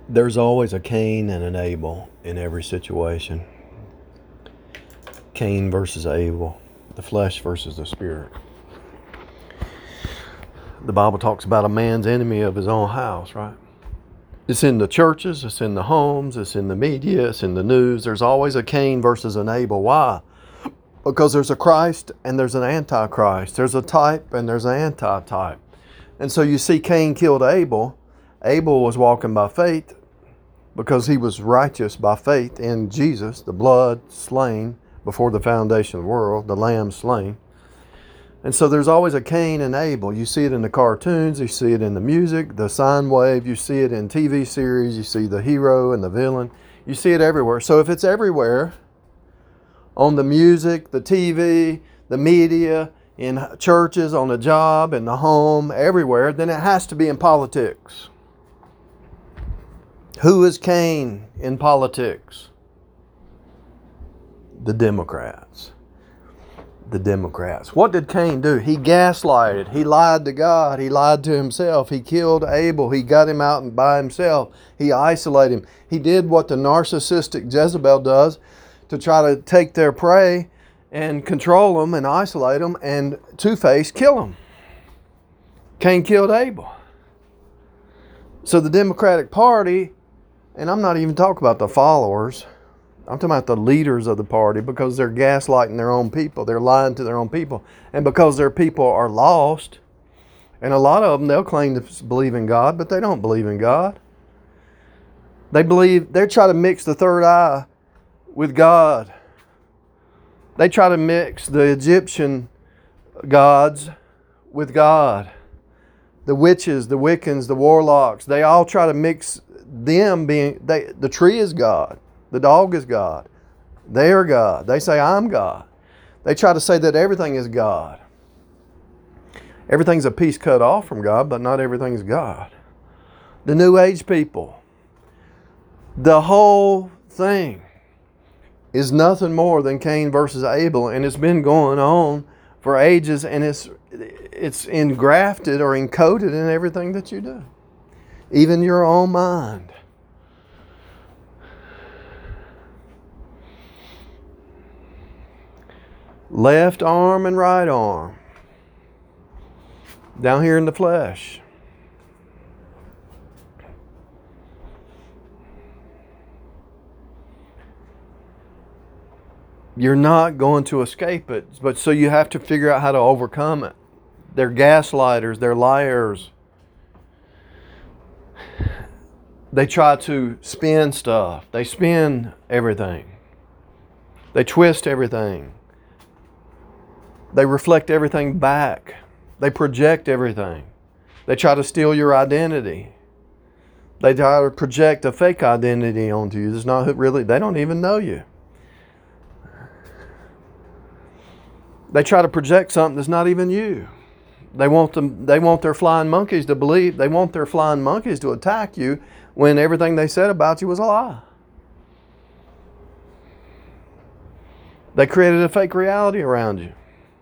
There's always a Cain and an Abel in every situation. Cain versus Abel, the flesh versus the spirit. The Bible talks about a man's enemy of his own house, right? It's in the churches, it's in the homes, it's in the media, it's in the news. There's always a Cain versus an Abel. Why? Because there's a Christ and there's an Antichrist. There's a type and there's an anti-type. And so you see Cain killed Abel. Abel was walking by faith because he was righteous by faith in Jesus, the blood slain before the foundation of the world, the lamb slain. And so there's always a Cain and Abel. You see it in the cartoons, you see it in the music, the sine wave, you see it in TV series, you see the hero and the villain. You see it everywhere. So if it's everywhere, on the music, the TV, the media, in churches, on the job, in the home, everywhere, then it has to be in politics. Who is Cain in politics? The Democrats. The Democrats. What did Cain do? He gaslighted. He lied to God. He lied to himself. He killed Abel. He got him out by himself. He isolated him. He did what the narcissistic Jezebel does to try to take their prey and control them and isolate them and two-face kill them. Cain killed Abel. So the Democratic Party, and I'm not even talking about the followers, I'm talking about the leaders of the party, because they're gaslighting their own people. They're lying to their own people. And because their people are lost, and a lot of them, they'll claim to believe in God, but they don't believe in God. They try to mix the third eye with God. They try to mix the Egyptian gods with God. The witches, the Wiccans, the warlocks, they all try to mix them being, the tree is God. The dog is God. They are God. They say, I'm God. They try to say that everything is God. Everything's a piece cut off from God, but not everything is God. The New Age people, the whole thing is nothing more than Cain versus Abel, and it's been going on for ages, and it's engrafted or encoded in everything that you do, even your own mind. Left arm and right arm, down here in the flesh. You're not going to escape it, but so you have to figure out how to overcome it. They're gaslighters, they're liars. They try to spin stuff. They spin everything. They twist everything. They reflect everything back. They project everything. They try to steal your identity. They try to project a fake identity onto you. It's not really, they don't even know you. They try to project something that's not even you. They want their flying monkeys to believe, they want their flying monkeys to attack you when everything they said about you was a lie. They created a fake reality around you.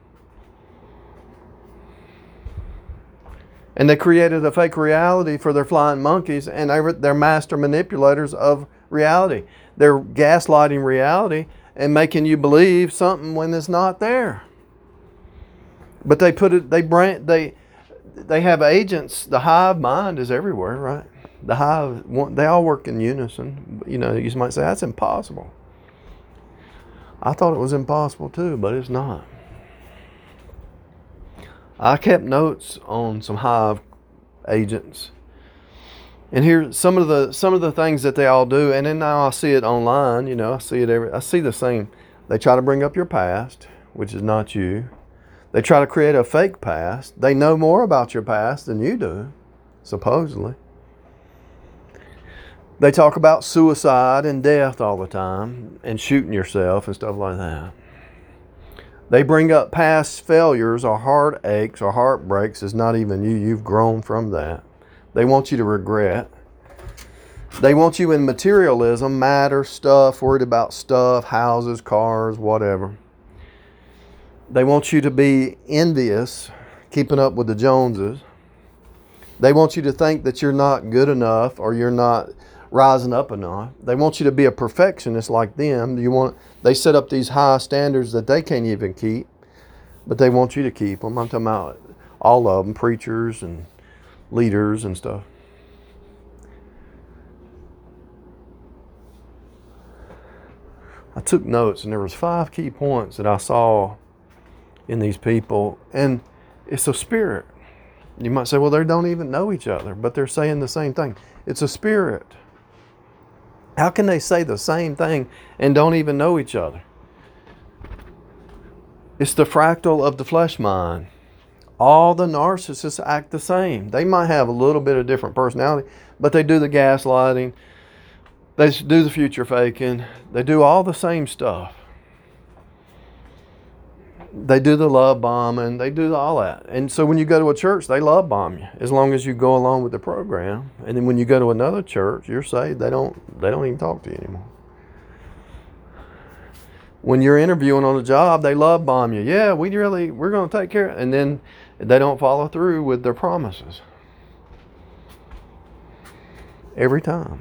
And they created a fake reality for their flying monkeys, and they're master manipulators of reality. They're gaslighting reality and making you believe something when it's not there. But they put it, they have agents. The hive mind is everywhere, right? The hive, they all work in unison. You know, you might say, that's impossible. I thought it was impossible too, but it's not. I kept notes on some hive agents, and here's some of the things that they all do. And then now I see it online. You know, I see the same. They try to bring up your past, which is not you. They try to create a fake past. They know more about your past than you do, supposedly. They talk about suicide and death all the time, and shooting yourself and stuff like that. They bring up past failures or heartaches or heartbreaks. It's not even you. You've grown from that. They want you to regret. They want you in materialism, matter, stuff, worried about stuff, houses, cars, whatever. They want you to be envious, keeping up with the Joneses. They want you to think that you're not good enough or you're not rising up enough. They want you to be a perfectionist like them. They set up these high standards that they can't even keep, but they want you to keep them. I'm talking about all of them, preachers and leaders and stuff. I took notes, and there was 5 key points that I saw in these people, and it's a spirit. You might say, well, they don't even know each other, but they're saying the same thing. It's a spirit. How can they say the same thing and don't even know each other? It's the fractal of the flesh mind. All the narcissists act the same. They might have a little bit of different personality, but they do the gaslighting. They do the future faking. They do all the same stuff. They do the love bombing. They do all that. And so when you go to a church, they love bomb you as long as you go along with the program. And then when you go to another church, you're saved. They don't even talk to you anymore. When you're interviewing on a job, they love bomb you. Yeah, we're going to take care of it. And then they don't follow through with their promises. Every time.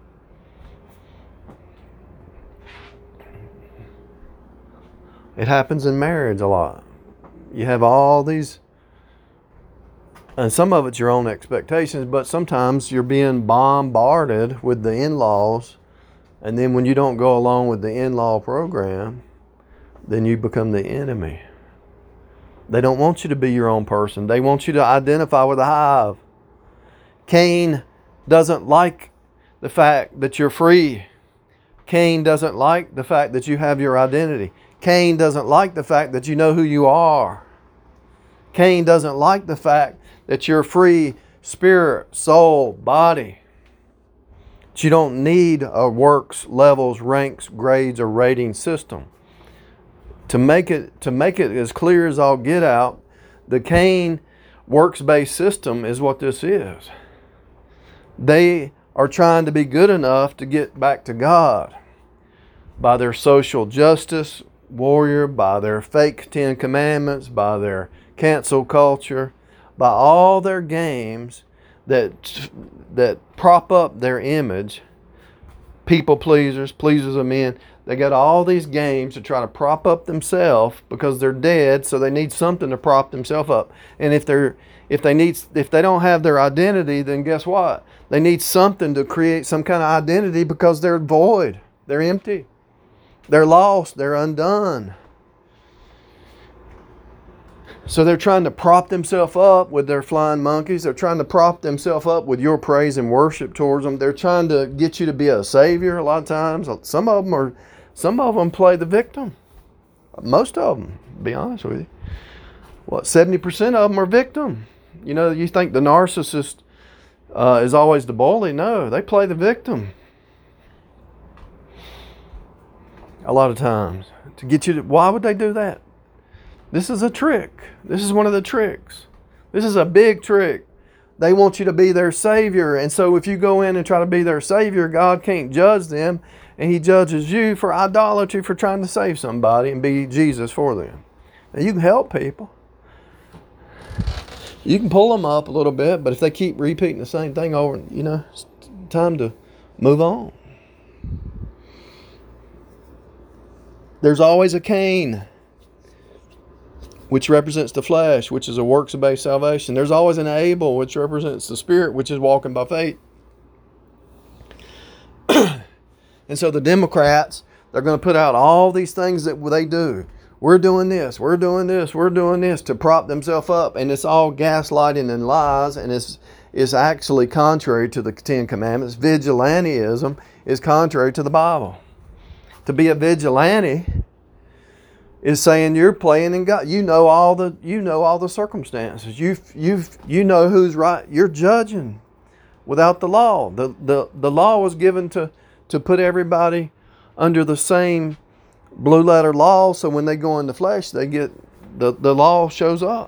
It happens in marriage a lot. You have all these, and some of it's your own expectations, but sometimes you're being bombarded with the in-laws, and then when you don't go along with the in-law program, then you become the enemy. They don't want you to be your own person. They want you to identify with the hive. Cain doesn't like the fact that you're free. Cain doesn't like the fact that you have your identity. Cain doesn't like the fact that you know who you are. Cain doesn't like the fact that you're free spirit, soul, body. That you don't need a works, levels, ranks, grades, or rating system. To make it as clear as I'll get out, the Cain works-based system is what this is. They are trying to be good enough to get back to God by their social justice warrior, by their fake 10 commandments, by their cancel culture, by all their games that prop up their image, people pleasers, pleasers of men. They got all these games to try to prop up themselves because they're dead, so they need something to prop themselves up. And if they don't have their identity, then guess what? They need something to create some kind of identity because they're void. They're empty. They're lost. They're undone. So they're trying to prop themselves up with their flying monkeys. They're trying to prop themselves up with your praise and worship towards them. They're trying to get you to be a savior a lot of times. Some of them play the victim. Most of them, to be honest with you. 70% of them are victim. You think the narcissist is always the bully. No, they play the victim. A lot of times. To get you to, why would they do that? This is a trick. This is one of the tricks. This is a big trick. They want you to be their savior. And so if you go in and try to be their savior, God can't judge them. And He judges you for idolatry, for trying to save somebody and be Jesus for them. Now you can help people. You can pull them up a little bit, but if they keep repeating the same thing over, it's time to move on. There's always a Cain, which represents the flesh, which is a works-based salvation. There's always an Abel, which represents the spirit, which is walking by faith. And so the Democrats, they're going to put out all these things that they do. We're doing this, we're doing this, we're doing this to prop themselves up. And it's all gaslighting and lies, and it's actually contrary to the 10 Commandments. Vigilantism is contrary to the Bible. To be a vigilante is saying you're playing in God. You know all the circumstances. You know who's right. You're judging without the law. The law was given to put everybody under the same blue letter law, so when they go in the flesh, they get the law shows up.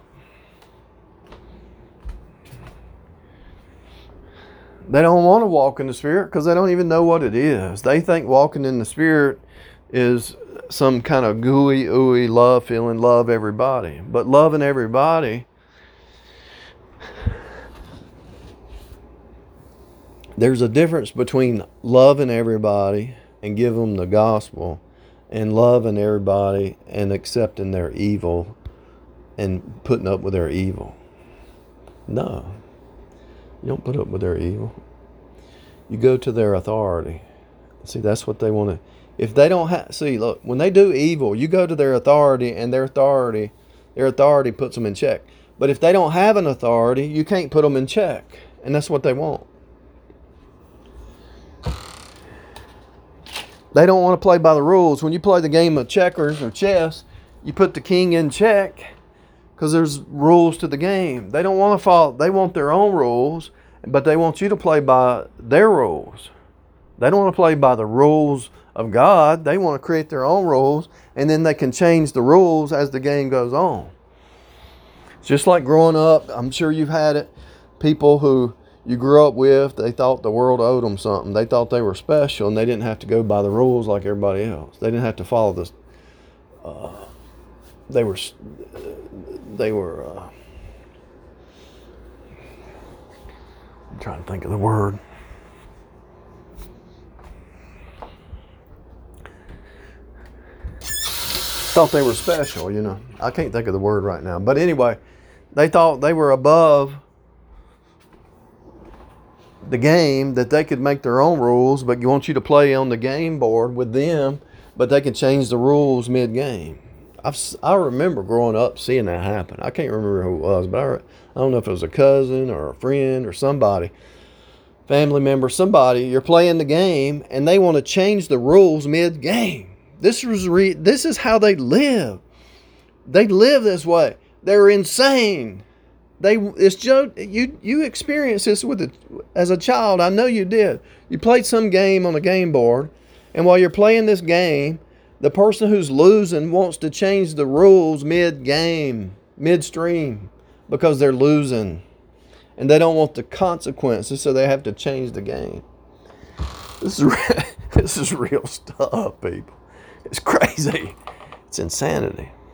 They don't want to walk in the Spirit because they don't even know what it is. They think walking in the Spirit is some kind of gooey, ooey love feeling, love everybody. But loving everybody There's a difference between loving everybody and giving them the gospel, and loving everybody and accepting their evil and putting up with their evil. No, you don't put up with their evil. You go to their authority. See, that's what they want to. If they don't have, see, look, when they do evil, you go to their authority, and their authority puts them in check. But if they don't have an authority, you can't put them in check, and that's what they want. They don't want to play by the rules. When you play the game of checkers or chess, you put the king in check because there's rules to the game. They don't want to follow. They want their own rules, but they want you to play by their rules. They don't want to play by the rules of God. They want to create their own rules, and then they can change the rules as the game goes on. It's just like growing up. I'm sure you've had it. People who you grew up with, they thought the world owed them something. They thought they were special, and they didn't have to go by the rules like everybody else. They didn't have to follow this. They were. I'm trying to think of the word. Thought they were special, you know. I can't think of the word right now. But anyway, they thought they were above the game, that they could make their own rules, but you want you to play on the game board with them, but they can change the rules mid-game. I remember growing up seeing that happen. I can't remember who it was, but I don't know if it was a cousin or a friend or somebody, family member, somebody. You're playing the game, and they want to change the rules mid-game. This is how they live. They live this way. They're insane. It's just you experienced this as a child. I know you did. You played some game on a game board, and while you're playing this game, the person who's losing wants to change the rules mid-game, midstream, because they're losing, and they don't want the consequences, so they have to change the game. This is real stuff, people. It's crazy. It's insanity.